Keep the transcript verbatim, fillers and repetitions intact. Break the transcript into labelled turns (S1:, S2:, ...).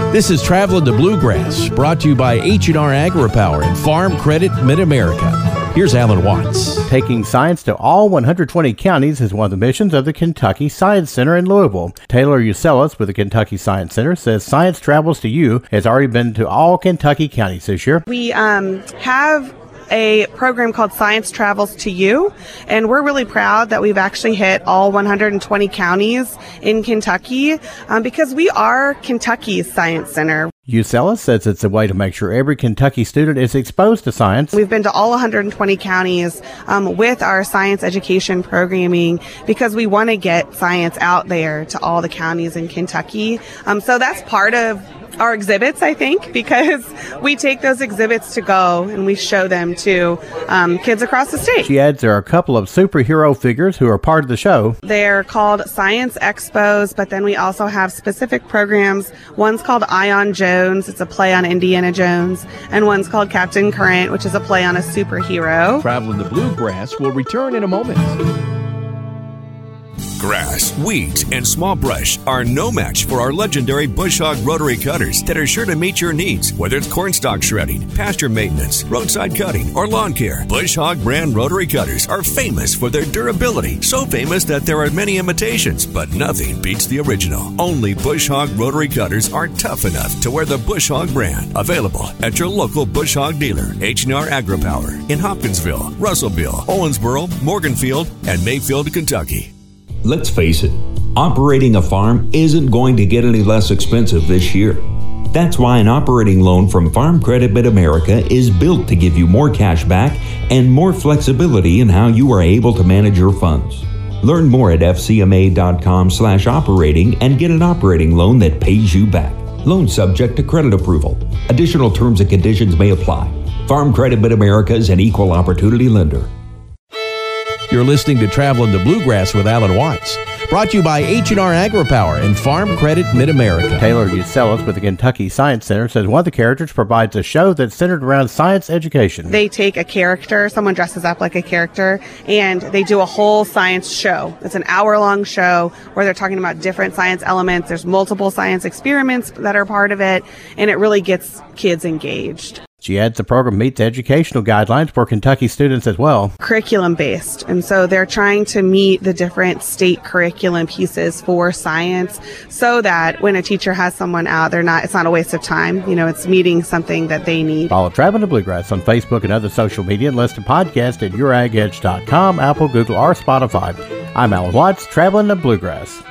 S1: This is Traveling the Bluegrass, brought to you by H and R AgriPower and Farm Credit Mid-America. Here's Alan Watts.
S2: Taking science to all one hundred twenty counties is one of the missions of the Kentucky Science Center in Louisville. Taylor Ucelis with the Kentucky Science Center says Science Travels to You has already been to all Kentucky counties this year.
S3: We um, have a program called Science Travels to You, and we're really proud that we've actually hit all one hundred twenty counties in Kentucky um, because we are Kentucky's Science Center.
S2: Ucelis says it's a way to make sure every Kentucky student is exposed to science.
S3: We've been to all one hundred twenty counties um, with our science education programming because we want to get science out there to all the counties in Kentucky. Um, so that's part of our exhibits, I think, because we take those exhibits to go and we show them to um, kids across the state.
S2: She adds there are a couple of superhero figures who are part of the show.
S3: They're called Science Expos, but then we also have specific programs. One's called Ion Jones. It's a play on Indiana Jones. And one's called Captain Current, which is a play on a superhero.
S1: Traveling the Bluegrass will return in a moment.
S4: Grass, weeds, and small brush are no match for our legendary Bush Hog rotary cutters that are sure to meet your needs. Whether it's cornstalk shredding, pasture maintenance, roadside cutting, or lawn care, Bush Hog brand rotary cutters are famous for their durability. So famous that there are many imitations, but nothing beats the original. Only Bush Hog rotary cutters are tough enough to wear the Bush Hog brand. Available at your local Bush Hog dealer, H and R AgriPower, in Hopkinsville, Russellville, Owensboro, Morganfield, and Mayfield, Kentucky.
S5: Let's face it, operating a farm isn't going to get any less expensive this year. That's why an operating loan from Farm Credit Mid-America is built to give you more cash back and more flexibility in how you are able to manage your funds. Learn more at fcma.com slash operating and get an operating loan that pays you back. Loan subject to credit approval. Additional terms and conditions may apply. Farm Credit Mid-America is an equal opportunity lender.
S1: You're listening to Traveling the Bluegrass with Alan Watts, brought to you by H and R AgriPower and Farm Credit Mid-America.
S2: Taylor Ucelis with the Kentucky Science Center says one of the characters provides a show that's centered around science education.
S3: They take a character, someone dresses up like a character, and they do a whole science show. It's an hour-long show where they're talking about different science elements. There's multiple science experiments that are part of it, and it really gets kids engaged.
S2: She adds the program meets educational guidelines for Kentucky students as well.
S3: Curriculum-based, and so they're trying to meet the different state curriculum pieces for science so that when a teacher has someone out, they're not, it's not a waste of time. You know, it's meeting something that they need.
S2: Follow Traveling the Bluegrass on Facebook and other social media and listen to podcasts at your ag edge dot com, Apple, Google, or Spotify. I'm Alan Watts, Traveling the Bluegrass.